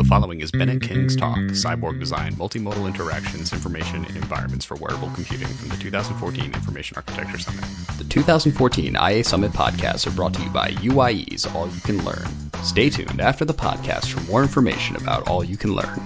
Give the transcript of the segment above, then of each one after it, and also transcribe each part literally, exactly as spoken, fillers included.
following is Bennett King's talk, Cyborg Design, Multimodal Interactions, Information, and Environments for Wearable Computing from the two thousand fourteen Information Architecture Summit. The two thousand fourteen I A Summit podcasts are brought to you by U I E's All You Can Learn. Stay tuned after the podcast for more information about All You Can Learn.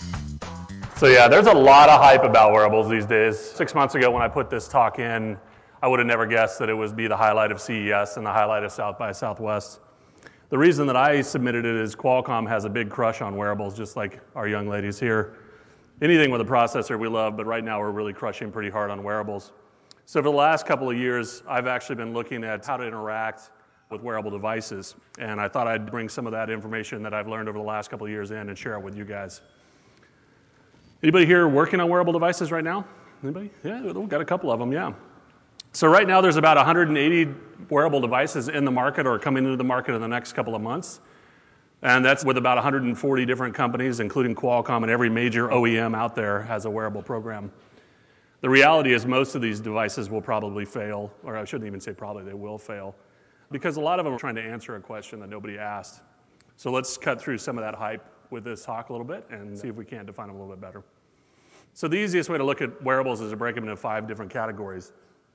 So yeah, there's a lot of hype about wearables these days. Six months ago when I put this talk in, I would have never guessed that it would be the highlight of C E S and the highlight of South by Southwest. The reason that I submitted it is Qualcomm has a big crush on wearables, just like our young ladies here. Anything with a processor we love, but right now we're really crushing pretty hard on wearables. So for the last couple of years, I've actually been looking at how to interact with wearable devices, and I thought I'd bring some of that information that I've learned over the last couple of years in and share it with you guys. Anybody here working on wearable devices right now? Anybody? Yeah, we've got a couple of them, yeah. So right now there's about one hundred eighty wearable devices in the market or coming into the market in the next couple of months. And that's with about one hundred forty different companies, including Qualcomm, and every major O E M out there has a wearable program. The reality is most of these devices will probably fail, or I shouldn't even say probably, they will fail, because a lot of them are trying to answer a question that nobody asked. So let's cut through some of that hype with this talk a little bit and see if we can define them a little bit better. So the easiest way to look at wearables is to break them into five different categories.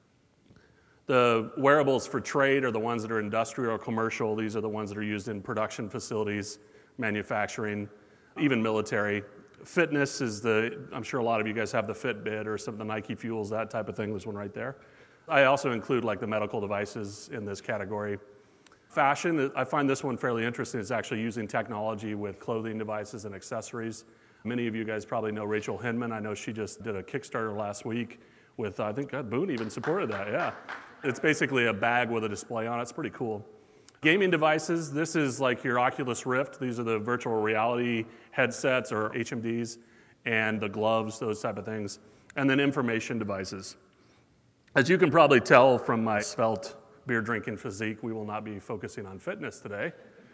The wearables for trade are the ones that are industrial or commercial. These are the ones that are used in production facilities, manufacturing, even military. Fitness is the, I'm sure a lot of you guys have the Fitbit or some of the Nike Fuels, that type of thing. There's one right there. I also include like the medical devices in this category. Fashion, I find this one fairly interesting. It's actually using technology with clothing devices and accessories. Many of you guys probably know Rachel Hinman. I know she just did a Kickstarter last week with, I think God, Boone even supported that, yeah. It's basically a bag with a display on it. It's pretty cool. Gaming devices, this is like your Oculus Rift. These are the virtual reality headsets or H M Ds and the gloves, those type of things. And then information devices. As you can probably tell from my svelte beer-drinking physique, we will not be focusing on fitness today.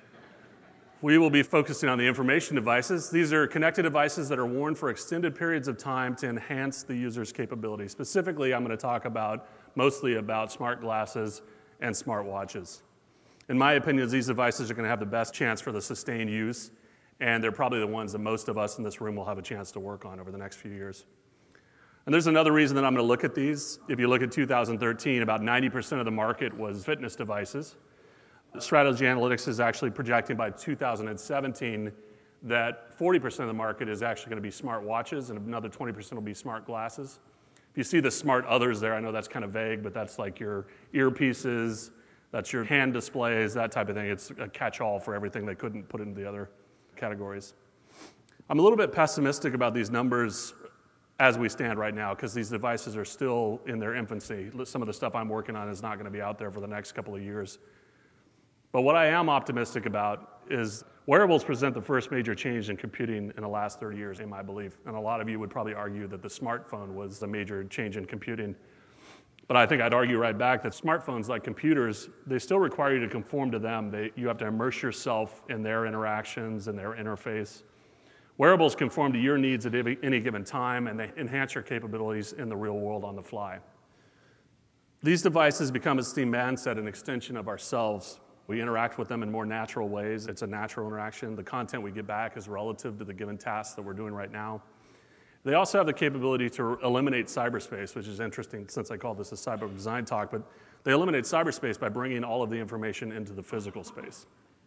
We will be focusing on the information devices. These are connected devices that are worn for extended periods of time to enhance the user's capability. Specifically, I'm going to talk about mostly about smart glasses and smart watches. In my opinion, these devices are going to have the best chance for the sustained use, and they're probably the ones that most of us in this room will have a chance to work on over the next few years. And there's another reason that I'm going to look at these. If you look at two thousand thirteen, about ninety percent of the market was fitness devices. Strategy Analytics is actually projecting by two thousand seventeen that forty percent of the market is actually going to be smart watches, and another twenty percent will be smart glasses. If you see the smart others there, I know that's kind of vague, but that's like your earpieces, that's your hand displays, that type of thing. It's a catch-all for everything they couldn't put into the other categories. I'm a little bit pessimistic about these numbers as we stand right now, because these devices are still in their infancy. Some of the stuff I'm working on is not going to be out there for the next couple of years. But what I am optimistic about is wearables present the first major change in computing in the last thirty years, in my belief. And a lot of you would probably argue that the smartphone was the major change in computing. But I think I'd argue right back that smartphones, like computers, they still require you to conform to them. They, you have to immerse yourself in their interactions and their interface. Wearables conform to your needs at any given time, and they enhance your capabilities in the real world on the fly. These devices become, as Steve Mann said, an extension of ourselves. We interact with them in more natural ways. It's a natural interaction. The content we get back is relative to the given tasks that we're doing right now. They also have the capability to eliminate cyberspace, which is interesting since I call this a cyber design talk, but they eliminate cyberspace by bringing all of the information into the physical space.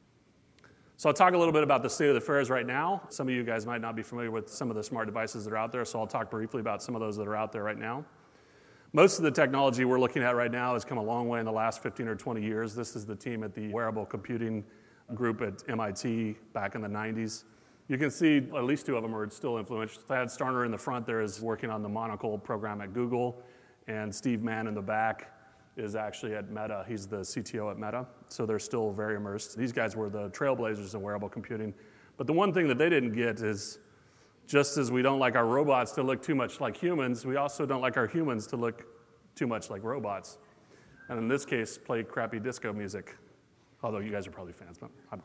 So I'll talk a little bit about the state of the affairs right now. Some of you guys might not be familiar with some of the smart devices that are out there, so I'll talk briefly about some of those that are out there right now. Most of the technology we're looking at right now has come a long way in the last fifteen or twenty years. This is the team at the Wearable Computing Group at M I T back in the nineties. You can see at least two of them are still influential. Thad Starner in the front there is working on the Monocle program at Google, and Steve Mann in the back is actually at Meta. He's the C T O at Meta, so they're still very immersed. These guys were the trailblazers in wearable computing. But the one thing that they didn't get is, just as we don't like our robots to look too much like humans, we also don't like our humans to look too much like robots. And in this case, play crappy disco music. Although you guys are probably fans, but I'm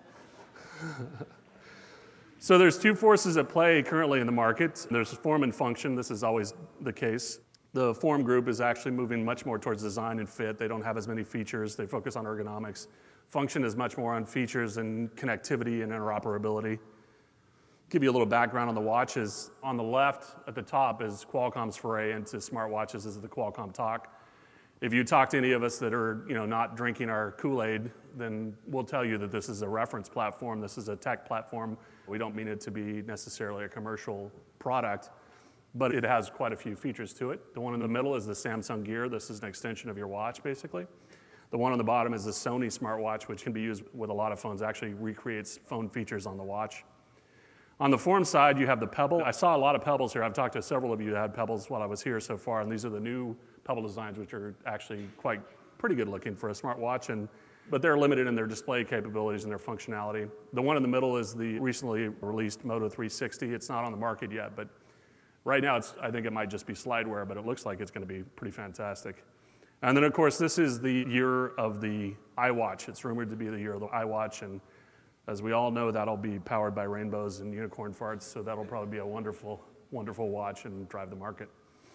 So there's two forces at play currently in the market. There's form and function. This is always the case. The form group is actually moving much more towards design and fit. They don't have as many features. They focus on ergonomics. Function is much more on features and connectivity and interoperability. Give you a little background on the watches. On the left at the top is Qualcomm's foray into smartwatches. This is the Qualcomm Talk. If you talk to any of us that are, you know, not drinking our Kool-Aid, then we'll tell you that this is a reference platform. This is a tech platform. We don't mean it to be necessarily a commercial product, but it has quite a few features to it. The one in the middle is the Samsung Gear. This is an extension of your watch, basically. The one on the bottom is the Sony smartwatch, which can be used with a lot of phones, actually recreates phone features on the watch. On the form side, you have the Pebble. I saw a lot of Pebbles here. I've talked to several of you that had Pebbles while I was here so far, and these are the new Pebble designs, which are actually quite pretty good looking for a smartwatch, and but they're limited in their display capabilities and their functionality. The one in the middle is the recently released Moto three sixty. It's not on the market yet, but right now it's, I think it might just be slideware, but it looks like it's going to be pretty fantastic. And then, of course, this is the year of the iWatch. It's rumored to be the year of the iWatch, and as we all know, that'll be powered by rainbows and unicorn farts, so that'll probably be a wonderful, wonderful watch and drive the market.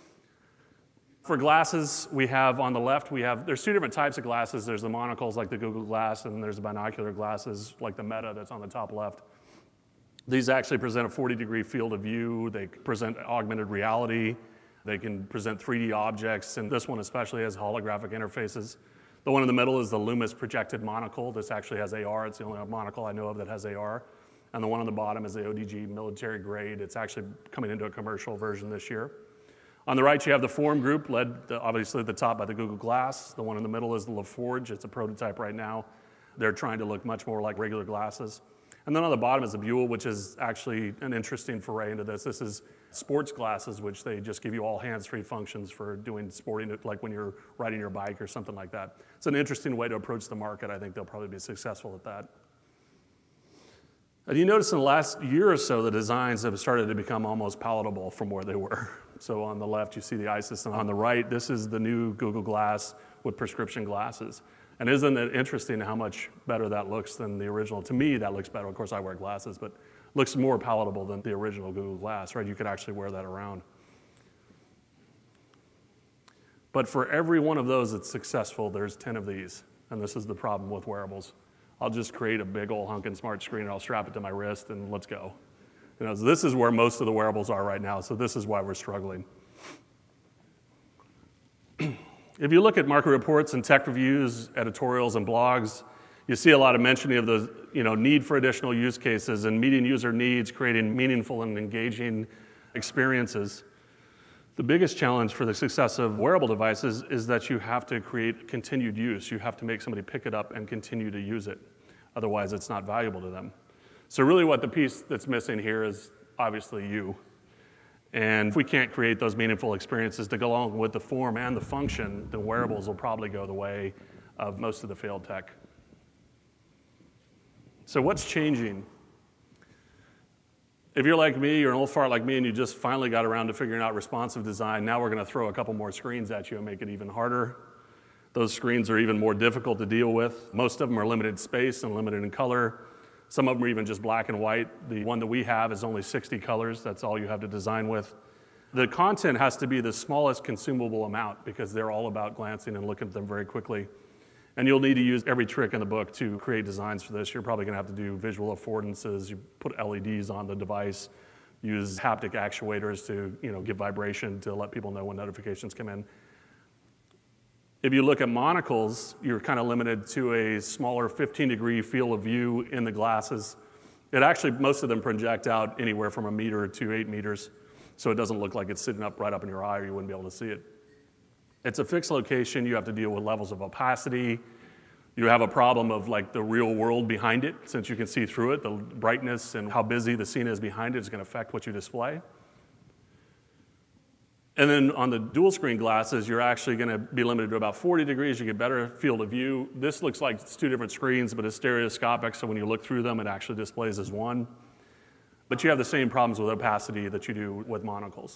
For glasses, we have on the left, we have, there's two different types of glasses. There's the monocles like the Google Glass, and there's the binocular glasses like the Meta that's on the top left. These actually present a forty degree field of view. They present augmented reality. They can present three D objects, and this one especially has holographic interfaces. The one in the middle is the Loomis projected monocle. This actually has A R. It's the only monocle I know of that has A R. And the one on the bottom is the O D G military grade. It's actually coming into a commercial version this year. On the right, you have the Form Group, led obviously at the top by the Google Glass. The one in the middle is the LaForge. It's a prototype right now. They're trying to look much more like regular glasses. And then on the bottom is the Buell, which is actually an interesting foray into this. This is sports glasses, which they just give you all hands-free functions for doing sporting, like when you're riding your bike or something like that. It's an interesting way to approach the market. I think they'll probably be successful at that. And you notice in the last year or so, the designs have started to become almost palatable from where they were. So on the left, you see the Isis, and on the right, this is the new Google Glass with prescription glasses. And isn't it interesting how much better that looks than the original? To me, that looks better. Of course, I wear glasses, but looks more palatable than the original Google Glass, right? You could actually wear that around. But for every one of those that's successful, there's ten of these. And this is the problem with wearables. I'll just create a big old hunkin' smart screen, and I'll strap it to my wrist, and let's go. You know, so this is where most of the wearables are right now, so this is why we're struggling. If you look at market reports and tech reviews, editorials, and blogs, you see a lot of mentioning of the you know, need for additional use cases and meeting user needs, creating meaningful and engaging experiences. The biggest challenge for the success of wearable devices is that you have to create continued use. You have to make somebody pick it up and continue to use it. Otherwise, it's not valuable to them. So really what the piece that's missing here is obviously you. And if we can't create those meaningful experiences to go along with the form and the function, then wearables will probably go the way of most of the failed tech. So what's changing? If you're like me, you're an old fart like me, and you just finally got around to figuring out responsive design, now we're going to throw a couple more screens at you and make it even harder. Those screens are even more difficult to deal with. Most of them are limited space and limited in color. Some of them are even just black and white. The one that we have is only sixty colors. That's all you have to design with. The content has to be the smallest consumable amount because they're all about glancing and looking at them very quickly. And you'll need to use every trick in the book to create designs for this. You're probably going to have to do visual affordances. You put L E Ds on the device, use haptic actuators to you know, give vibration to let people know when notifications come in. If you look at monocles, you're kind of limited to a smaller fifteen degree field of view in the glasses. It actually, most of them project out anywhere from a meter to eight meters, so it doesn't look like it's sitting up right up in your eye or you wouldn't be able to see it. It's a fixed location. You have to deal with levels of opacity. You have a problem of like the real world behind it, since you can see through it. The brightness and how busy the scene is behind it is going to affect what you display. And then on the dual screen glasses, you're actually going to be limited to about forty degrees. You get better field of view. This looks like it's two different screens, but it's stereoscopic, so when you look through them, it actually displays as one. But you have the same problems with opacity that you do with monocles.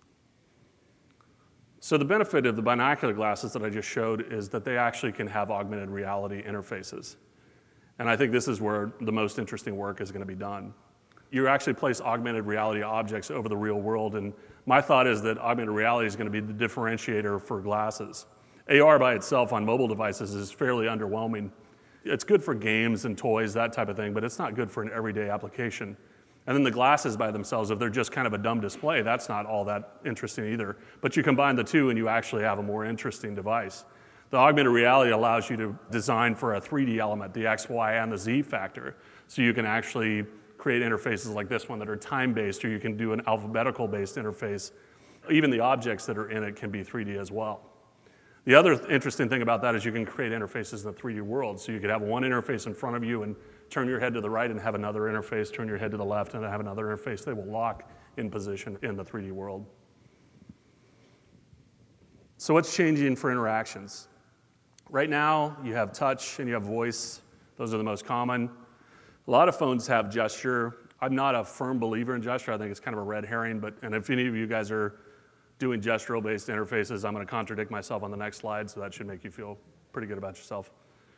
So the benefit of the binocular glasses that I just showed is that they actually can have augmented reality interfaces. And I think this is where the most interesting work is going to be done. You actually place augmented reality objects over the real world, and my thought is that augmented reality is going to be the differentiator for glasses. A R by itself on mobile devices is fairly underwhelming. It's good for games and toys, that type of thing, but it's not good for an everyday application. And then the glasses by themselves, if they're just kind of a dumb display, that's not all that interesting either. But you combine the two and you actually have a more interesting device. The augmented reality allows you to design for a three D element, the X, Y, and the Z factor. So you can actually create interfaces like this one that are time-based, or you can do an alphabetical-based interface. Even the objects that are in it can be three D as well. The other interesting thing about that is you can create interfaces in the three D world. So you could have one interface in front of you and turn your head to the right and have another interface, turn your head to the left and have another interface. They will lock in position in the three D world. So what's changing for interactions? Right now, you have touch and you have voice. Those are the most common. A lot of phones have gesture. I'm not a firm believer in gesture. I think it's kind of a red herring. But and if any of you guys are doing gestural-based interfaces, I'm going to contradict myself on the next slide, so that should make you feel pretty good about yourself.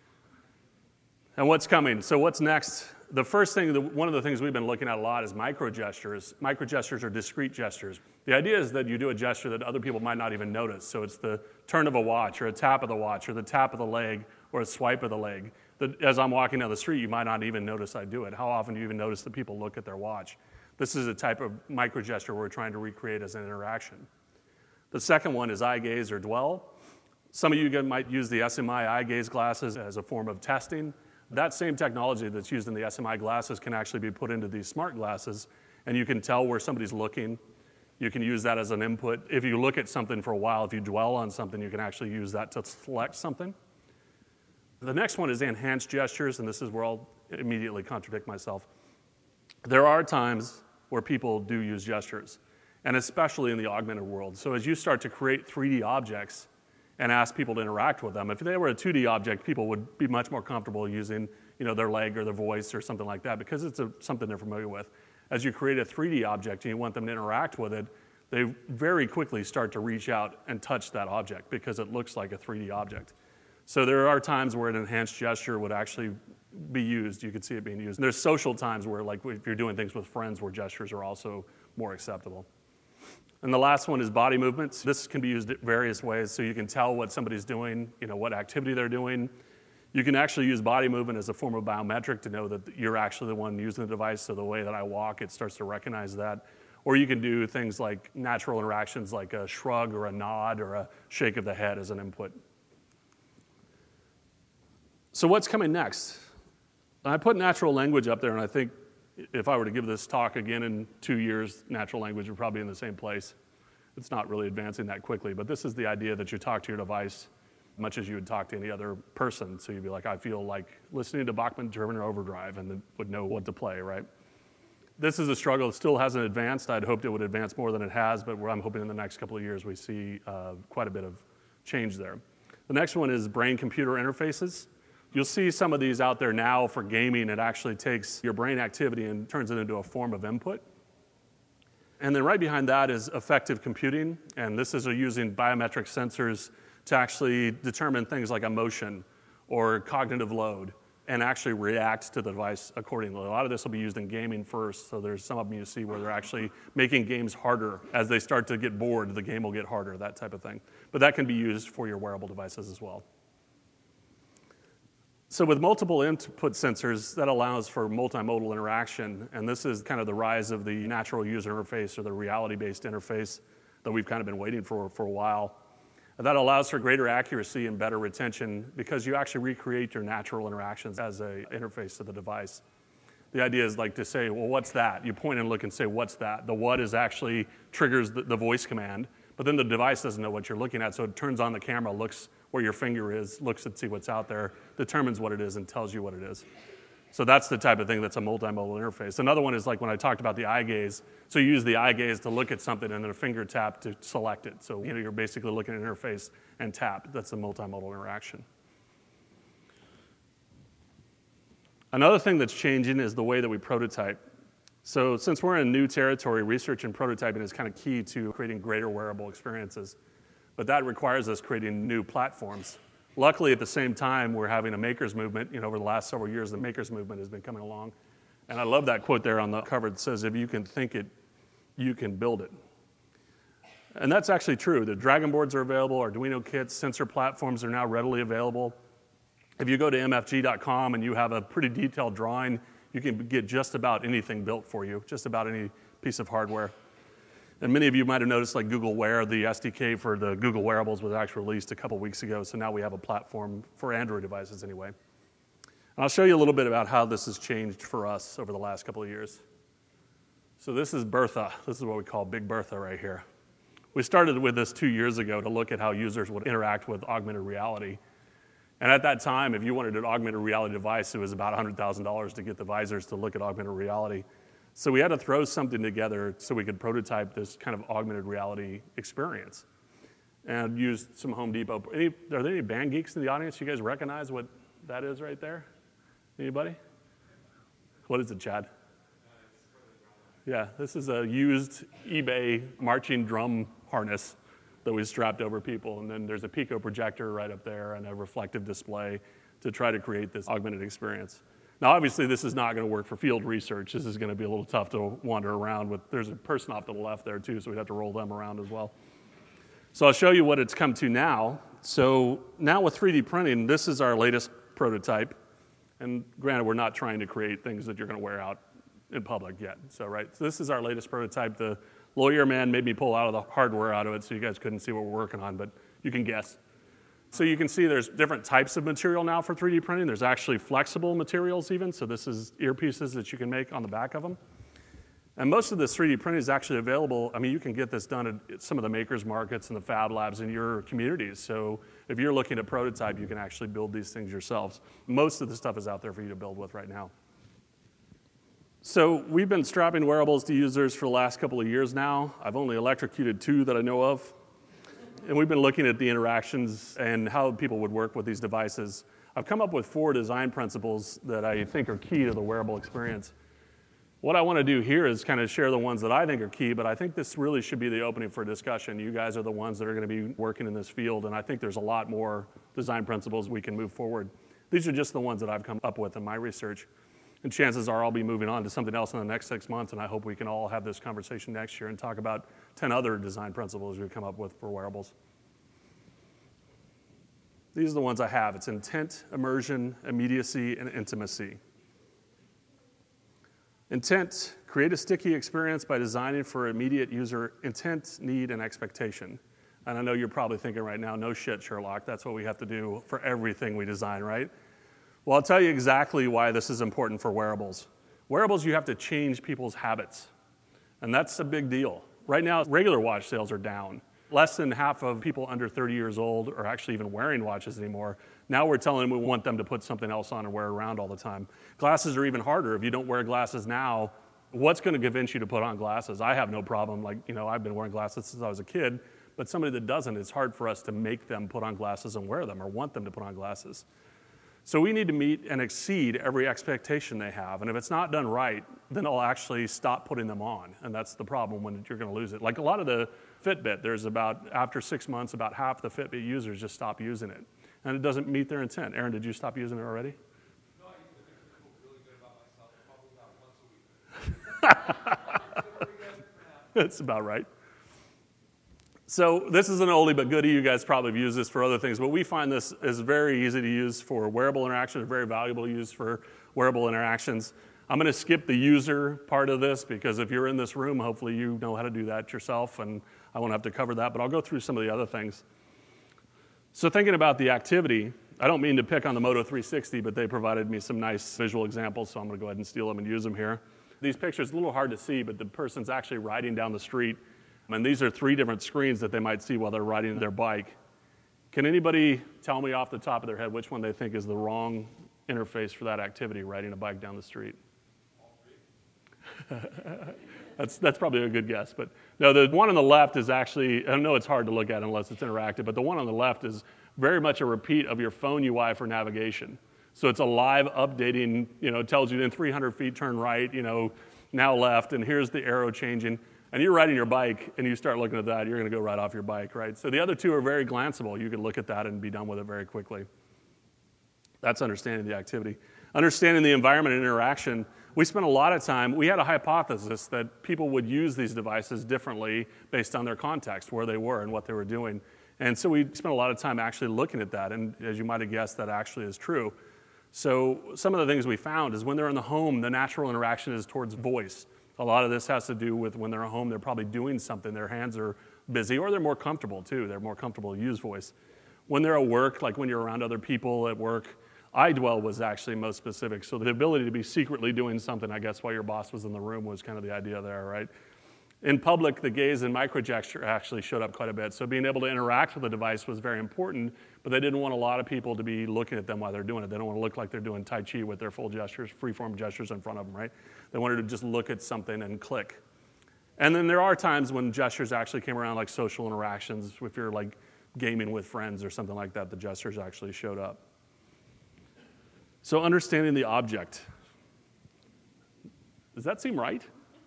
And what's coming? So what's next? The first thing, the, one of the things we've been looking at a lot is micro-gestures. Micro-gestures are discrete gestures. The idea is that you do a gesture that other people might not even notice. So it's the turn of a watch, or a tap of the watch, or the tap of the leg, or a swipe of the leg. That as I'm walking down the street, you might not even notice I do it. How often do you even notice that people look at their watch? This is a type of micro-gesture we're trying to recreate as an interaction. The second one is eye gaze or dwell. Some of you might use the S M I eye gaze glasses as a form of testing. That same technology that's used in the S M I glasses can actually be put into these smart glasses, and you can tell where somebody's looking. You can use that as an input. If you look at something for a while, if you dwell on something, you can actually use that to select something. The next one is enhanced gestures, and this is where I'll immediately contradict myself. There are times where people do use gestures, and especially in the augmented world. So as you start to create three D objects and ask people to interact with them, if they were a two D object, people would be much more comfortable using, you know, their leg or their voice or something like that because it's a, something they're familiar with. As you create a three D object and you want them to interact with it, they very quickly start to reach out and touch that object because it looks like a three D object. So there are times where an enhanced gesture would actually be used. You could see it being used. And there's social times where, like, if you're doing things with friends, where gestures are also more acceptable. And the last one is body movements. This can be used various ways, so you can tell what somebody's doing, you know, what activity they're doing. You can actually use body movement as a form of biometric to know that you're actually the one using the device, so the way that I walk, it starts to recognize that. Or you can do things like natural interactions like a shrug or a nod or a shake of the head as an input. So what's coming next? I put natural language up there, and I think if I were to give this talk again in two years, natural language would probably be in the same place. It's not really advancing that quickly, but this is the idea that you talk to your device much as you would talk to any other person. So you'd be like, I feel like listening to Bachman Turner Overdrive, and then would know what to play, right? This is a struggle. It still hasn't advanced. I'd hoped it would advance more than it has, but I'm hoping in the next couple of years we see uh, quite a bit of change there. The next one is brain-computer interfaces. You'll see some of these out there now for gaming. It actually takes your brain activity and turns it into a form of input. And then right behind that is effective computing, and this is using biometric sensors to actually determine things like emotion or cognitive load and actually react to the device accordingly. A lot of this will be used in gaming first, so there's some of them you see where they're actually making games harder. As they start to get bored, the game will get harder, that type of thing. But that can be used for your wearable devices as well. So with multiple input sensors, that allows for multimodal interaction, and this is kind of the rise of the natural user interface or the reality-based interface that we've kind of been waiting for for a while. And that allows for greater accuracy and better retention because you actually recreate your natural interactions as an interface to the device. The idea is like to say, well, what's that? You point and look and say, what's that? The what is actually triggers the, the voice command, but then the device doesn't know what you're looking at, so it turns on the camera, looks where your finger is, looks and see what's out there, determines what it is, and tells you what it is. So that's the type of thing that's a multimodal interface. Another one is like when I talked about the eye gaze. So you use the eye gaze to look at something and then a finger tap to select it. So you know, you're basically looking at an interface and tap. That's a multimodal interaction. Another thing that's changing is the way that we prototype. So since we're in new territory, research and prototyping is kind of key to creating greater wearable experiences. But that requires us creating new platforms. Luckily, at the same time, we're having a makers movement. You know, over the last several years, the makers movement has been coming along. And I love that quote there on the cover that says, if you can think it, you can build it. And that's actually true. The Dragon boards are available, Arduino kits, sensor platforms are now readily available. If you go to M F G dot com and you have a pretty detailed drawing, you can get just about anything built for you, just about any piece of hardware. And many of you might have noticed, like Google Wear, the S D K for the Google Wearables was actually released a couple weeks ago, so now we have a platform for Android devices anyway. And I'll show you a little bit about how this has changed for us over the last couple of years. So this is Bertha. This is what we call Big Bertha right here. We started with this two years ago to look at how users would interact with augmented reality. And at that time, if you wanted an augmented reality device, it was about one hundred thousand dollars to get the visors to look at augmented reality. So we had to throw something together so we could prototype this kind of augmented reality experience and use some Home Depot. Any, are there any band geeks in the audience? You guys recognize what that is right there? Anybody? What is it, Chad? Yeah, this is a used eBay marching drum harness that we strapped over people, and then there's a Pico projector right up there and a reflective display to try to create this augmented experience. Now, obviously, this is not going to work for field research. This is going to be a little tough to wander around with. There's a person off to the left there, too, so we'd have to roll them around as well. So I'll show you what it's come to now. So now with three D printing, this is our latest prototype. And granted, we're not trying to create things that you're going to wear out in public yet. So, right, so this is our latest prototype. The lawyer man made me pull out of the hardware out of it so you guys couldn't see what we're working on, but you can guess. So you can see there's different types of material now for three D printing. There's actually flexible materials even, so this is earpieces that you can make on the back of them. And most of this three D printing is actually available. I mean, you can get this done at some of the makers markets and the fab labs in your communities. So if you're looking to prototype, you can actually build these things yourselves. Most of the stuff is out there for you to build with right now. So we've been strapping wearables to users for the last couple of years now. I've only electrocuted two that I know of. And we've been looking at the interactions and how people would work with these devices. I've come up with four design principles that I think are key to the wearable experience. What I want to do here is kind of share the ones that I think are key, but I think this really should be the opening for discussion. You guys are the ones that are going to be working in this field, and I think there's a lot more design principles we can move forward. These are just the ones that I've come up with in my research. And chances are I'll be moving on to something else in the next six months, and I hope we can all have this conversation next year and talk about ten other design principles we've come up with for wearables. These are the ones I have. It's intent, immersion, immediacy, and intimacy. Intent, create a sticky experience by designing for immediate user intent, need, and expectation. And I know you're probably thinking right now, no shit, Sherlock, that's what we have to do for everything we design, right? Well, I'll tell you exactly why this is important for wearables. Wearables, you have to change people's habits, and that's a big deal. Right now, regular watch sales are down. Less than half of people under thirty years old are actually even wearing watches anymore. Now we're telling them we want them to put something else on and wear around all the time. Glasses are even harder. If you don't wear glasses now, what's going to convince you to put on glasses? I have no problem. Like, you know, I've been wearing glasses since I was a kid, but somebody that doesn't, it's hard for us to make them put on glasses and wear them or want them to put on glasses. So we need to meet and exceed every expectation they have. And if it's not done right, then they'll actually stop putting them on. And that's the problem when you're going to lose it. Like a lot of the Fitbit, there's about, after six months, about half the Fitbit users just stop using it. And it doesn't meet their intent. Aaron, did you stop using it already? No, I use it. I feel really good about myself. Probably about once a week. That's about right. So this is an oldie but goodie. You guys probably have used this for other things, but we find this is very easy to use for wearable interactions, very valuable to use for wearable interactions. I'm going to skip the user part of this because if you're in this room, hopefully you know how to do that yourself, and I won't have to cover that, but I'll go through some of the other things. So thinking about the activity, I don't mean to pick on the Moto three sixty, but they provided me some nice visual examples, so I'm going to go ahead and steal them and use them here. These pictures, a little hard to see, but the person's actually riding down the street. And these are three different screens that they might see while they're riding their bike. Can anybody tell me off the top of their head which one they think is the wrong interface for that activity, riding a bike down the street? All three. that's, that's probably a good guess. But no, the one on the left is actually, I know it's hard to look at unless it's interactive, but the one on the left is very much a repeat of your phone U I for navigation. So it's a live updating, you know, it tells you in three hundred feet turn right, you know, now left, and here's the arrow changing. And you're riding your bike, and you start looking at that, you're going to go right off your bike, right? So the other two are very glanceable. You can look at that and be done with it very quickly. That's understanding the activity. Understanding the environment and interaction. We spent a lot of time, we had a hypothesis that people would use these devices differently based on their context, where they were and what they were doing. And so we spent a lot of time actually looking at that, and as you might have guessed, that actually is true. So some of the things we found is when they're in the home, the natural interaction is towards voice. A lot of this has to do with when they're at home, they're probably doing something. Their hands are busy, or they're more comfortable too. They're more comfortable to use voice. When they're at work, like when you're around other people at work, I dwell was actually most specific. So the ability to be secretly doing something, I guess, while your boss was in the room was kind of the idea there, right? In public, the gaze and microgesture actually showed up quite a bit. So being able to interact with the device was very important, but they didn't want a lot of people to be looking at them while they're doing it. They don't want to look like they're doing Tai Chi with their full gestures, free-form gestures in front of them, right? They wanted to just look at something and click. And then there are times when gestures actually came around, like social interactions. If you're like gaming with friends or something like that, the gestures actually showed up. So understanding the object. Does that seem right?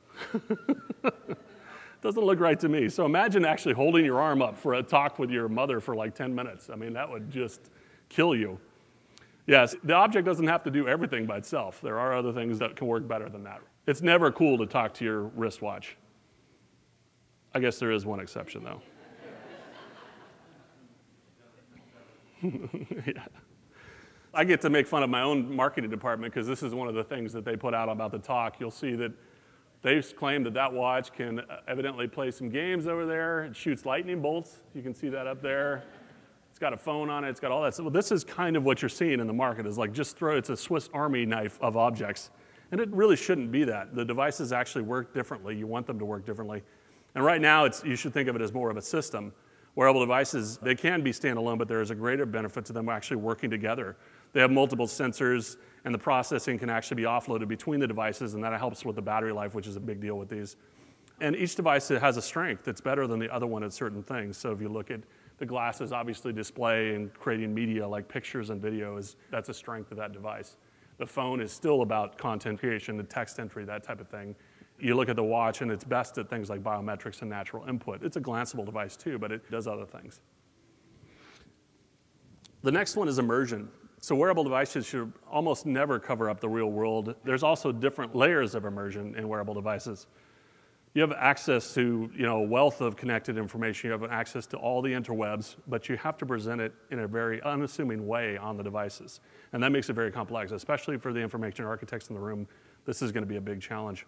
Doesn't look right to me. So imagine actually holding your arm up for a talk with your mother for like ten minutes. I mean, that would just kill you. Yes, the object doesn't have to do everything by itself. There are other things that can work better than that. It's never cool to talk to your wristwatch. I guess there is one exception, though. Yeah. I get to make fun of my own marketing department because this is one of the things that they put out about the talk. You'll see that they've claimed that that watch can evidently play some games over there. It shoots lightning bolts. You can see that up there. It's got a phone on it. It's got all that. So this is kind of what you're seeing in the market is like just throw, it's a Swiss Army knife of objects. And it really shouldn't be that. The devices actually work differently. You want them to work differently. And right now, it's, you should think of it as more of a system. Wearable devices, they can be standalone, but there is a greater benefit to them actually working together. They have multiple sensors, and the processing can actually be offloaded between the devices, and that helps with the battery life, which is a big deal with these. And each device has a strength that's better than the other one at certain things. So if you look at the glasses, obviously display and creating media like pictures and videos, that's a strength of that device. The phone is still about content creation, the text entry, that type of thing. You look at the watch, and it's best at things like biometrics and natural input. It's a glanceable device too, but it does other things. The next one is immersion. So wearable devices should almost never cover up the real world. There's also different layers of immersion in wearable devices. You have access to, you know, a wealth of connected information. You have access to all the interwebs, but you have to present it in a very unassuming way on the devices. And that makes it very complex, especially for the information architects in the room. This is going to be a big challenge.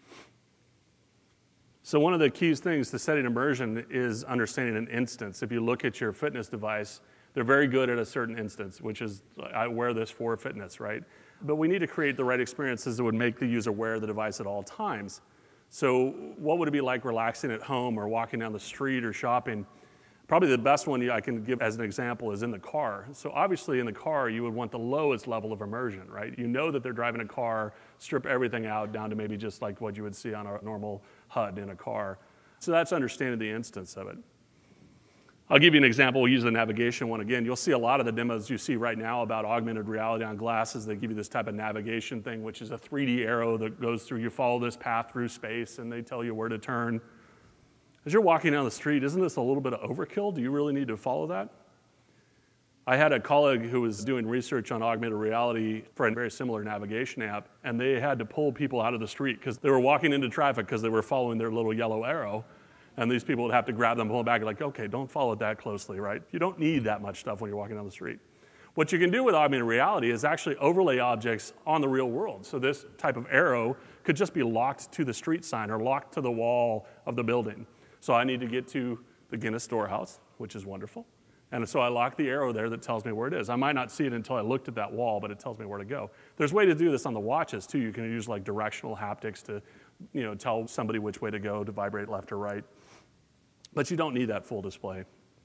So one of the key things to setting immersion is understanding an instance. If you look at your fitness device, they're very good at a certain instance, which is, I wear this for fitness, right? But we need to create the right experiences that would make the user wear the device at all times. So what would it be like relaxing at home or walking down the street or shopping? Probably the best one I can give as an example is in the car. So obviously in the car, you would want the lowest level of immersion, right? You know that they're driving a car, strip everything out down to maybe just like what you would see on a normal H U D in a car. So that's understanding the instance of it. I'll give you an example. We'll use the navigation one again. You'll see a lot of the demos you see right now about augmented reality on glasses. They give you this type of navigation thing, which is a three D arrow that goes through, you follow this path through space, and they tell you where to turn. As you're walking down the street, isn't this a little bit of overkill? Do you really need to follow that? I had a colleague who was doing research on augmented reality for a very similar navigation app, and they had to pull people out of the street because they were walking into traffic because they were following their little yellow arrow. And these people would have to grab them, pull them back, like, okay, don't follow it that closely, right? You don't need that much stuff when you're walking down the street. What you can do with augmented reality is actually overlay objects on the real world. So this type of arrow could just be locked to the street sign or locked to the wall of the building. So I need to get to the Guinness Storehouse, which is wonderful. And so I lock the arrow there that tells me where it is. I might not see it until I looked at that wall, but it tells me where to go. There's a way to do this on the watches, too. You can use like directional haptics to, you know, tell somebody which way to go, to vibrate left or right. But you don't need that full display.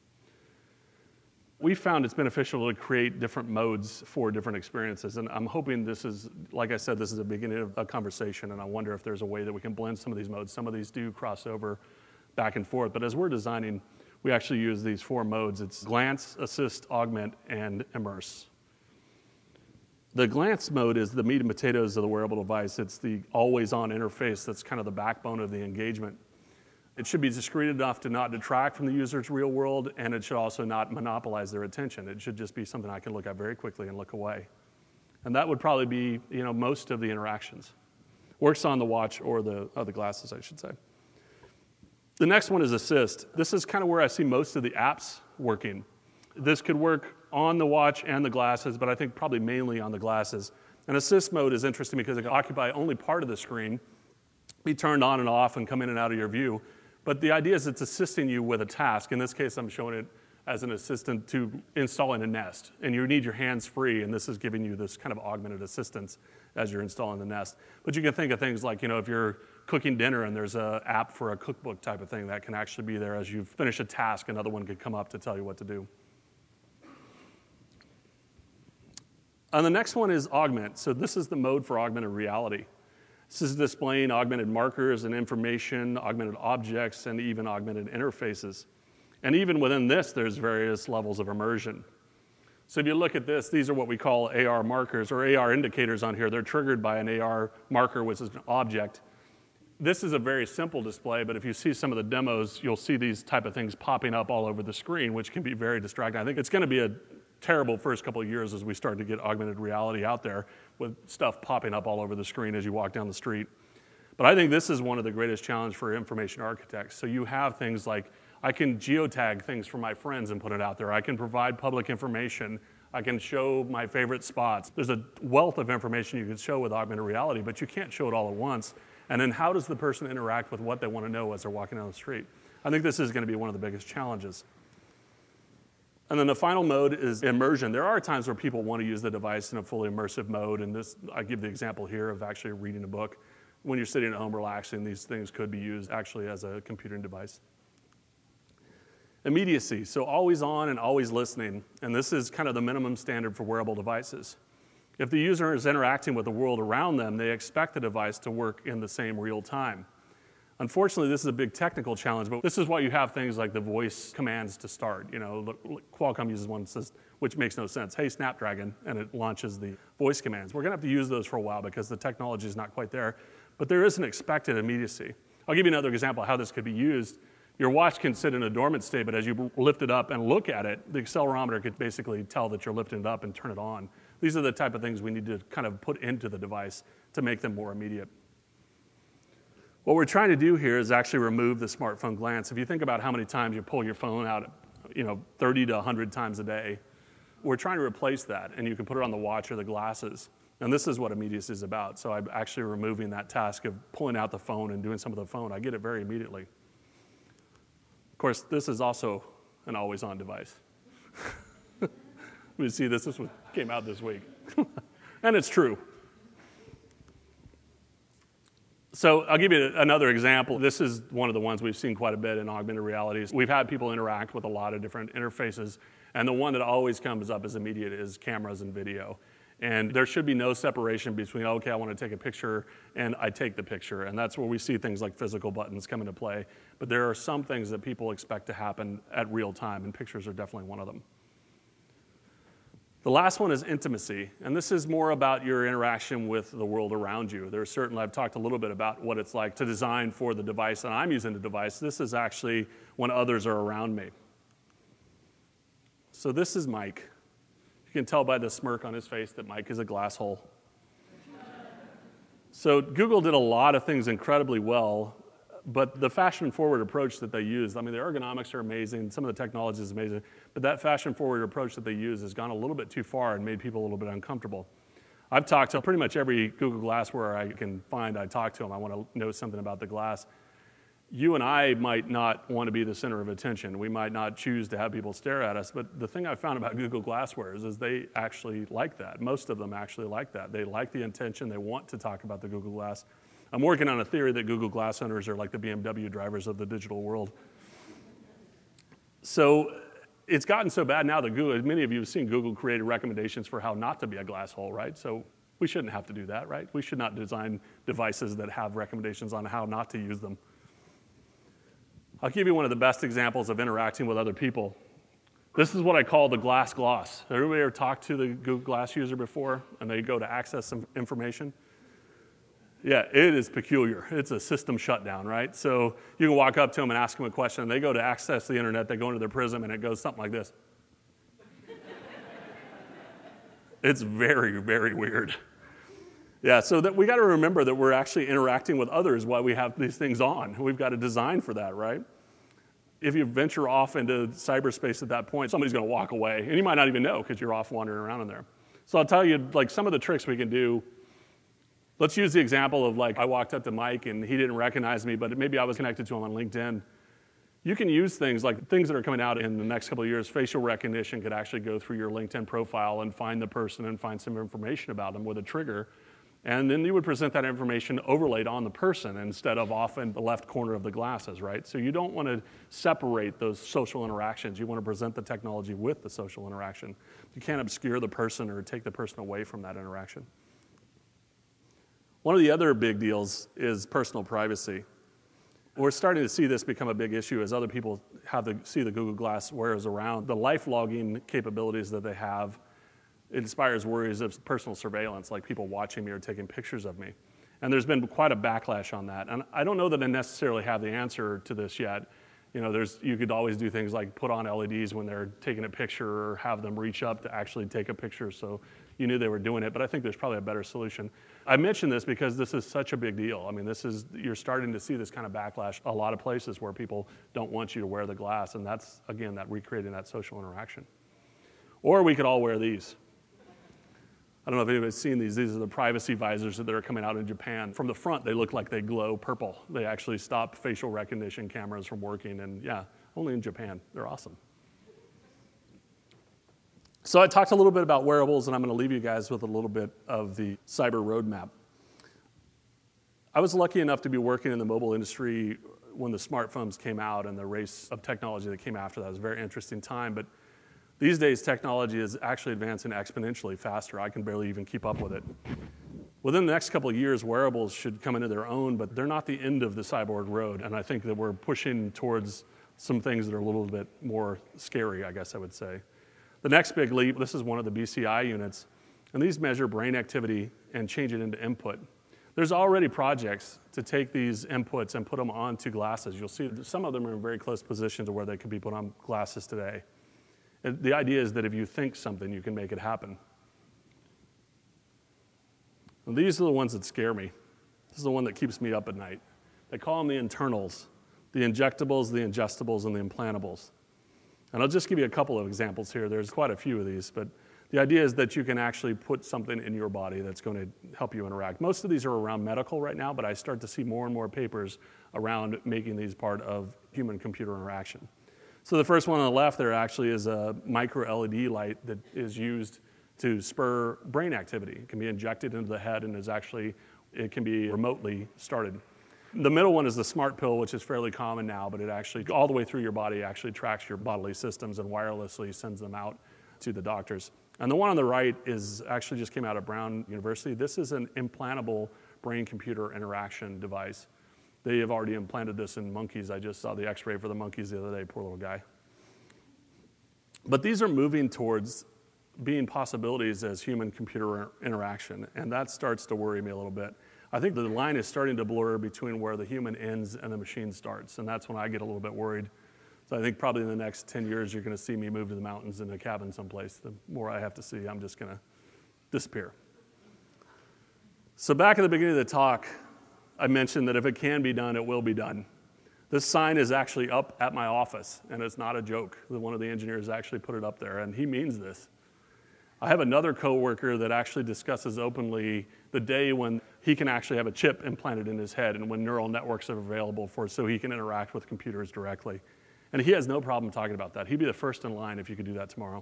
We found it's beneficial to create different modes for different experiences, and I'm hoping this is, like I said, this is a beginning of a conversation, and I wonder if there's a way that we can blend some of these modes. Some of these do cross over back and forth, but as we're designing, we actually use these four modes. It's glance, assist, augment, and immerse. The glance mode is the meat and potatoes of the wearable device. It's the always-on interface that's kind of the backbone of the engagement. It should be discreet enough to not detract from the user's real world, and it should also not monopolize their attention. It should just be something I can look at very quickly and look away. And that would probably be, you know, most of the interactions. Works on the watch or the, or the glasses, I should say. The next one is assist. This is kind of where I see most of the apps working. This could work on the watch and the glasses, but I think probably mainly on the glasses. And assist mode is interesting because it can occupy only part of the screen, be turned on and off and come in and out of your view. But the idea is it's assisting you with a task. In this case, I'm showing it as an assistant to installing a Nest. And you need your hands free, and this is giving you this kind of augmented assistance as you're installing the Nest. But you can think of things like, you know, if you're cooking dinner and there's an app for a cookbook type of thing that can actually be there as you finish a task, another one could come up to tell you what to do. And the next one is augment. So this is the mode for augmented reality. This is displaying augmented markers and information, augmented objects, and even augmented interfaces. And even within this, there's various levels of immersion. So if you look at this, these are what we call A R markers or A R indicators on here. They're triggered by an A R marker, which is an object. This is a very simple display, but if you see some of the demos, you'll see these type of things popping up all over the screen, which can be very distracting. I think it's going to be a terrible first couple of years as we start to get augmented reality out there with stuff popping up all over the screen as you walk down the street. But I think this is one of the greatest challenges for information architects. So you have things like, I can geotag things for my friends and put it out there. I can provide public information. I can show my favorite spots. There's a wealth of information you can show with augmented reality, but you can't show it all at once. And then how does the person interact with what they want to know as they're walking down the street? I think this is going to be one of the biggest challenges. And then the final mode is immersion. There are times where people want to use the device in a fully immersive mode, and this, I give the example here of actually reading a book. When you're sitting at home relaxing, these things could be used actually as a computing device. Immediacy, so always on and always listening, and this is kind of the minimum standard for wearable devices. If the user is interacting with the world around them, they expect the device to work in the same real time. Unfortunately, this is a big technical challenge, but this is why you have things like the voice commands to start. You know, Qualcomm uses one that says, which makes no sense, hey, Snapdragon, and it launches the voice commands. We're going to have to use those for a while because the technology is not quite there, but there is an expected immediacy. I'll give you another example of how this could be used. Your watch can sit in a dormant state, but as you lift it up and look at it, the accelerometer could basically tell that you're lifting it up and turn it on. These are the type of things we need to kind of put into the device to make them more immediate. What we're trying to do here is actually remove the smartphone glance. If you think about how many times you pull your phone out, you know, thirty to one hundred times a day, we're trying to replace that, and you can put it on the watch or the glasses. And this is what immediacy is about. So I'm actually removing that task of pulling out the phone and doing some of the phone. I get it very immediately. Of course, this is also an always-on device. We see this, this one came out this week. And it's true. So I'll give you another example. This is one of the ones we've seen quite a bit in augmented realities. We've had people interact with a lot of different interfaces, and the one that always comes up as immediate is cameras and video. And there should be no separation between, okay, I want to take a picture, and I take the picture. And that's where we see things like physical buttons come into play. But there are some things that people expect to happen at real time, and pictures are definitely one of them. The last one is intimacy, and this is more about your interaction with the world around you. There's certainly, I've talked a little bit about what it's like to design for the device, and I'm using the device. This is actually when others are around me. So this is Mike. You can tell by the smirk on his face that Mike is a glass hole. So Google did a lot of things incredibly well, but the fashion-forward approach that they used, I mean, the ergonomics are amazing, some of the technology is amazing, but that fashion-forward approach that they use has gone a little bit too far and made people a little bit uncomfortable. I've talked to pretty much every Google Glass where I can find, I talk to them, I want to know something about the glass. You and I might not want to be the center of attention. We might not choose to have people stare at us, but the thing I found about Google Glasswares is they actually like that. Most of them actually like that. They like the attention, they want to talk about the Google Glass. I'm working on a theory that Google Glass owners are like the B M W drivers of the digital world. So it's gotten so bad now that Google, many of you have seen Google created recommendations for how not to be a glass hole, right? So we shouldn't have to do that, right? We should not design devices that have recommendations on how not to use them. I'll give you one of the best examples of interacting with other people. This is what I call the glass gloss. Everybody ever talked to the Google Glass user before and they go to access some information? Yeah, it is peculiar. It's a system shutdown, right? So you can walk up to them and ask them a question, and they go to access the internet, they go into their Prism, and it goes something like this. It's very, very weird. Yeah, so that we got to remember that we're actually interacting with others while we have these things on. We've got to design for that, right? if you venture off into cyberspace at that point, somebody's going to walk away, and you might not even know because you're off wandering around in there. So I'll tell you, like, some of the tricks we can do. Let's use the example of, like, I walked up to Mike, and he didn't recognize me, but maybe I was connected to him on LinkedIn. You can use things like things that are coming out in the next couple of years. Facial recognition could actually go through your LinkedIn profile and find the person and find some information about them with a trigger. And then you would present that information overlaid on the person instead of off in the left corner of the glasses, right? So you don't want to separate those social interactions. You want to present the technology with the social interaction. You can't obscure the person or take the person away from that interaction. One of the other big deals is personal privacy. We're starting to see this become a big issue as other people have the, see the Google Glass wearers around. The life logging capabilities that they have inspires worries of personal surveillance, like people watching me or taking pictures of me. And there's been quite a backlash on that. And I don't know that I necessarily have the answer to this yet. You know, there's you could always do things like put on L E Ds when they're taking a picture or have them reach up to actually take a picture so you knew they were doing it. But I think there's probably a better solution. I mention this because this is such a big deal. I mean, this is you're starting to see this kind of backlash a lot of places where people don't want you to wear the glass. And that's, again, that recreating that social interaction. Or we could all wear these. I don't know if anybody's seen these. These are the privacy visors that are coming out in Japan. From the front, they look like they glow purple. They actually stop facial recognition cameras from working, and yeah, only in Japan. They're awesome. So I talked a little bit about wearables, and I'm going to leave you guys with a little bit of the cyber roadmap. I was lucky enough to be working in the mobile industry when the smartphones came out and the race of technology that came after that. It was a very interesting time, but these days, technology is actually advancing exponentially faster. I can barely even keep up with it. Within the next couple of years, wearables should come into their own, but they're not the end of the cyborg road. And I think that we're pushing towards some things that are a little bit more scary, I guess I would say. The next big leap, this is one of the B C I units, and these measure brain activity and change it into input. There's already projects to take these inputs and put them onto glasses. You'll see some of them are in very close position to where they could be put on glasses today. The idea is that if you think something, you can make it happen. And these are the ones that scare me. This is the one that keeps me up at night. They call them the internals, the injectables, the ingestibles, and the implantables. And I'll just give you a couple of examples here. There's quite a few of these, but the idea is that you can actually put something in your body that's going to help you interact. Most of these are around medical right now, but I start to see more and more papers around making these part of human-computer interaction. So the first one on the left there actually is a micro L E D light that is used to spur brain activity. It can be injected into the head and is actually, it can be remotely started. The middle one is the smart pill, which is fairly common now, but it actually, all the way through your body, actually tracks your bodily systems and wirelessly sends them out to the doctors. And the one on the right is actually just came out of Brown University. This is an implantable brain-computer interaction device. They have already implanted this in monkeys. I just saw the x-ray for the monkeys the other day, poor little guy. But these are moving towards being possibilities as human-computer interaction, and that starts to worry me a little bit. I think the line is starting to blur between where the human ends and the machine starts, and that's when I get a little bit worried. So I think probably in the next ten years, you're going to see me move to the mountains in a cabin someplace. The more I have to see, I'm just going to disappear. So back at the beginning of the talk, I mentioned that if it can be done, it will be done. This sign is actually up at my office, and it's not a joke. One of the engineers actually put it up there, and he means this. I have another coworker that actually discusses openly the day when he can actually have a chip implanted in his head and when neural networks are available for so he can interact with computers directly. And he has no problem talking about that. He'd be the first in line if you could do that tomorrow.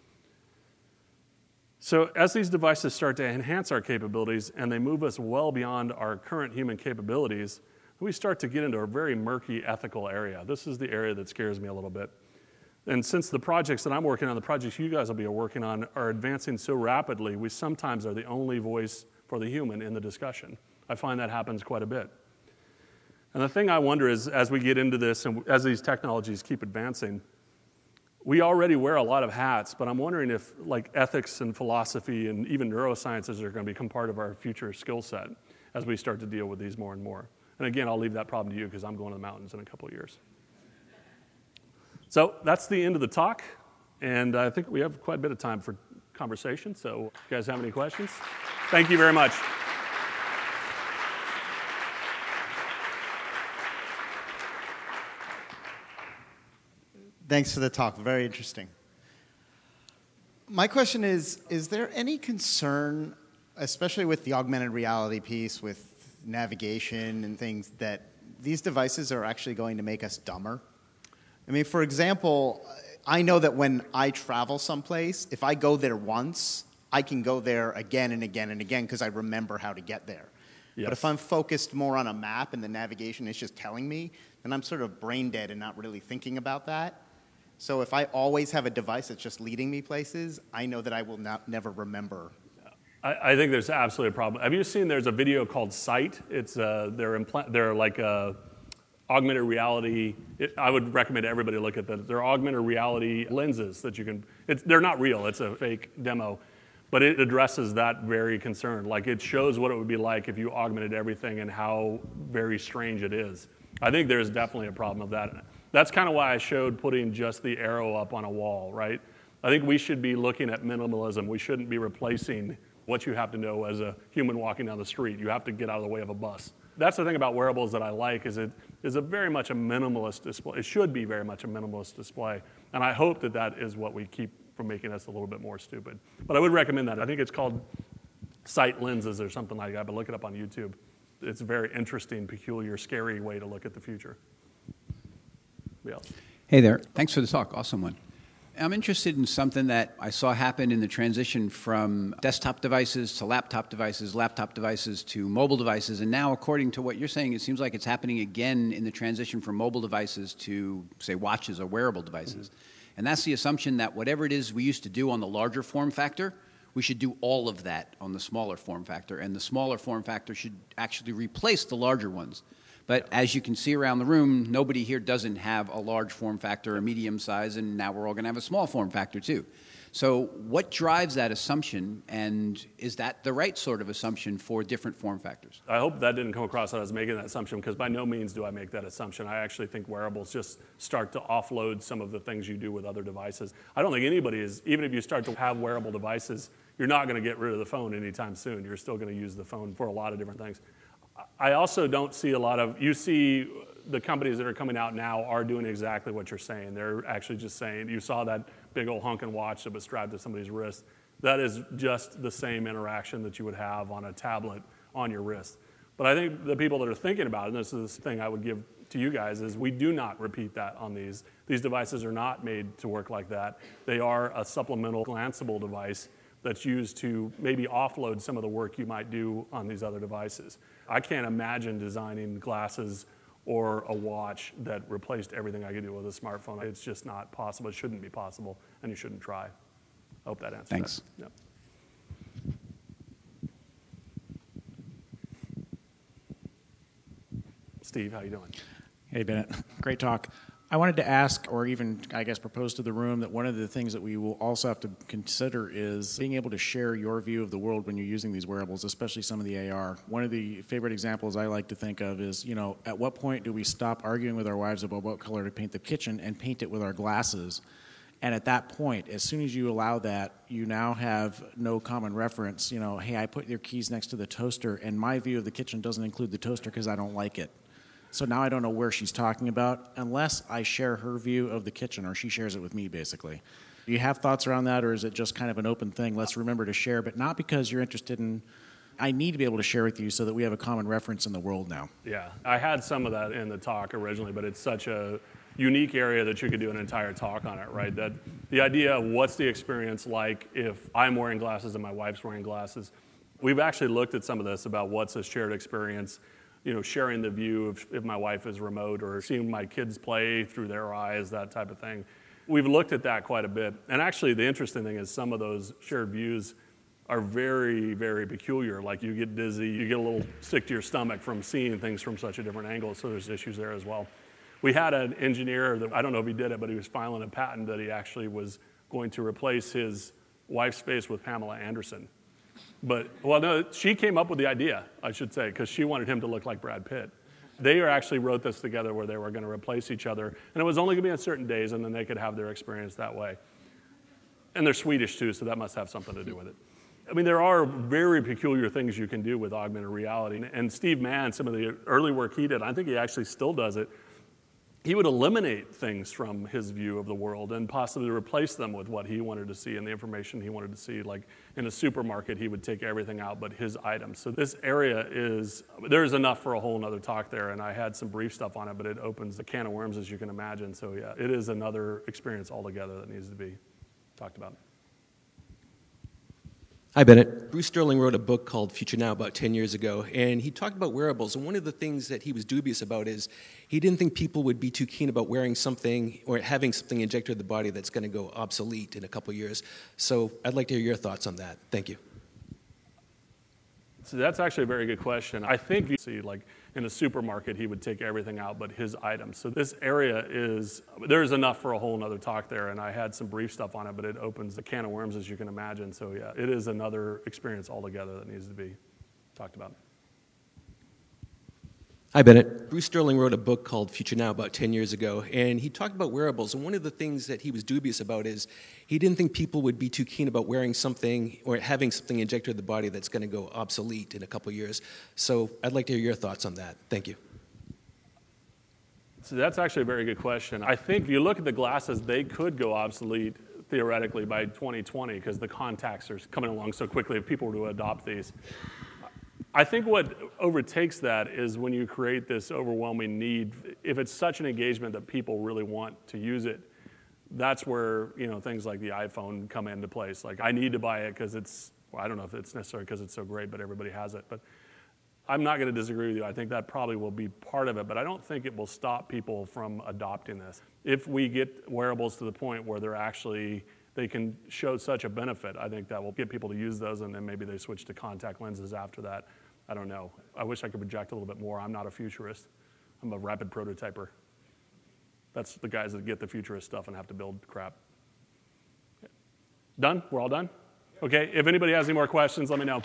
So as these devices start to enhance our capabilities and they move us well beyond our current human capabilities, we start to get into a very murky ethical area. This is the area that scares me a little bit. And since the projects that I'm working on, the projects you guys will be working on, are advancing so rapidly, we sometimes are the only voice for the human in the discussion. I find that happens quite a bit. And the thing I wonder is, as we get into this and as these technologies keep advancing, we already wear a lot of hats, but I'm wondering if like ethics and philosophy and even neurosciences are going to become part of our future skill set as we start to deal with these more and more. And again, I'll leave that problem to you because I'm going to the mountains in a couple of years. So that's the end of the talk, and I think we have quite a bit of time for conversation, so if you guys have any questions, thank you very much. Thanks for the talk. Very interesting. My question is, is there any concern, especially with the augmented reality piece, with navigation and things, that these devices are actually going to make us dumber? I mean, for example, I know that when I travel someplace, if I go there once, I can go there again and again and again because I remember how to get there. Yes. But if I'm focused more on a map and the navigation is just telling me, then I'm sort of brain dead and not really thinking about that. So if I always have a device that's just leading me places, I know that I will not, never remember. I, I think there's absolutely a problem. Have you seen there's a video called Sight? It's uh, they're, impl- they're like a augmented reality. It, I would recommend everybody look at that. They're augmented reality lenses that you can, it's, they're not real, it's a fake demo. But it addresses that very concern. Like it shows what it would be like if you augmented everything and how very strange it is. I think there's definitely a problem of that. That's kind of why I showed putting just the arrow up on a wall, right? I think we should be looking at minimalism. We shouldn't be replacing what you have to know as a human walking down the street. You have to get out of the way of a bus. That's the thing about wearables that I like is it is a very much a minimalist display. It should be very much a minimalist display. And I hope that that is what we keep from making us a little bit more stupid. But I would recommend that. I think it's called Sight Lenses or something like that, but look it up on YouTube. It's a very interesting, peculiar, scary way to look at the future. Yeah. Hey there. Thanks for the talk. Awesome one. I'm interested in something that I saw happen in the transition from desktop devices to laptop devices, laptop devices to mobile devices, and now, according to what you're saying, it seems like it's happening again in the transition from mobile devices to, say, watches or wearable devices. Mm-hmm. And that's the assumption that whatever it is we used to do on the larger form factor, we should do all of that on the smaller form factor, and the smaller form factor should actually replace the larger ones. But as you can see around the room, nobody here doesn't have a large form factor, a medium size, and now we're all going to have a small form factor too. So what drives that assumption, and is that the right sort of assumption for different form factors? I hope that didn't come across that I was making that assumption, because by no means do I make that assumption. I actually think wearables just start to offload some of the things you do with other devices. I don't think anybody is, even if you start to have wearable devices, you're not going to get rid of the phone anytime soon. You're still going to use the phone for a lot of different things. I also don't see a lot of, you see the companies that are coming out now are doing exactly what you're saying. They're actually just saying, you saw that big old honking watch that was strapped to somebody's wrist. That is just the same interaction that you would have on a tablet on your wrist. But I think the people that are thinking about it, and this is the thing I would give to you guys, is we do not repeat that on these. These devices are not made to work like that. They are a supplemental glanceable device that's used to maybe offload some of the work you might do on these other devices. I can't imagine designing glasses or a watch that replaced everything I could do with a smartphone. It's just not possible. It shouldn't be possible, and you shouldn't try. I hope that answers Thanks. that. Yep. Steve, how you doing? Hey, Bennett. Great talk. I wanted to ask, or even, I guess, propose to the room that one of the things that we will also have to consider is being able to share your view of the world when you're using these wearables, especially some of the A R. One of the favorite examples I like to think of is, you know, at what point do we stop arguing with our wives about what color to paint the kitchen and paint it with our glasses? And at that point, as soon as you allow that, you now have no common reference. You know, hey, I put your keys next to the toaster, and my view of the kitchen doesn't include the toaster because I don't like it. So now I don't know where she's talking about unless I share her view of the kitchen or she shares it with me, basically. Do you have thoughts around that, or is it just kind of an open thing? Let's remember to share, but not because you're interested in, I need to be able to share with you so that we have a common reference in the world now. Yeah, I had some of that in the talk originally, but it's such a unique area that you could do an entire talk on it, right? That the idea of what's the experience like if I'm wearing glasses and my wife's wearing glasses. We've actually looked at some of this about what's a shared experience. You know, sharing the view of if my wife is remote or seeing my kids play through their eyes, that type of thing. We've looked at that quite a bit. And actually, the interesting thing is some of those shared views are very, very peculiar. Like you get dizzy, you get a little sick to your stomach from seeing things from such a different angle, so there's issues there as well. We had an engineer that, I don't know if he did it, but he was filing a patent that he actually was going to replace his wife's face with Pamela Anderson. But, well, no, she came up with the idea, I should say, because she wanted him to look like Brad Pitt. They actually wrote this together where they were going to replace each other, and it was only going to be on certain days, and then they could have their experience that way. And they're Swedish, too, so that must have something to do with it. I mean, there are very peculiar things you can do with augmented reality. And Steve Mann, some of the early work he did, I think he actually still does it. he would eliminate things from his view of the world and possibly replace them with what he wanted to see and the information he wanted to see. Like in a supermarket, he would take everything out but his items. So this area is, there's enough for a whole nother talk there, and I had some brief stuff on it, but it opens a can of worms, as you can imagine. So yeah, it is another experience altogether that needs to be talked about. Hi, Bennett. Bruce Sterling wrote a book called Future Now about ten years ago, and he talked about wearables. And one of the things that he was dubious about is he didn't think people would be too keen about wearing something or having something injected in the body that's going to go obsolete in a couple of years. So I'd like to hear your thoughts on that. Thank you. So that's actually a very good question. I think you see, like in a supermarket, he would take everything out but his items. So this area is, there's enough for a whole nother talk there, and I had some brief stuff on it, but it opens a can of worms, as you can imagine. So yeah, it is another experience altogether that needs to be talked about. Hi, Bennett. Bruce Sterling wrote a book called Future Now about ten years ago, and he talked about wearables. And one of the things that he was dubious about is he didn't think people would be too keen about wearing something or having something injected in the body that's going to go obsolete in a couple of years. So I'd like to hear your thoughts on that. Thank you. So that's actually a very good question. I think if you look at the glasses, they could go obsolete theoretically by twenty twenty because the contacts are coming along so quickly if people were to adopt these. I think what overtakes that is when you create this overwhelming need. If it's such an engagement that people really want to use it, that's where, you know, things like the iPhone come into place. Like, I need to buy it because it's, well, I don't know if it's necessarily because it's so great, but everybody has it. But I'm not going to disagree with you. I think that probably will be part of it, but I don't think it will stop people from adopting this. If we get wearables to the point where they're actually, they can show such a benefit, I think that will get people to use those, and then maybe they switch to contact lenses after that. I don't know. I wish I could project a little bit more. I'm not a futurist. I'm a rapid prototyper. That's the guys that get the futurist stuff and have to build crap. Done? We're all done? Okay, if anybody has any more questions, let me know.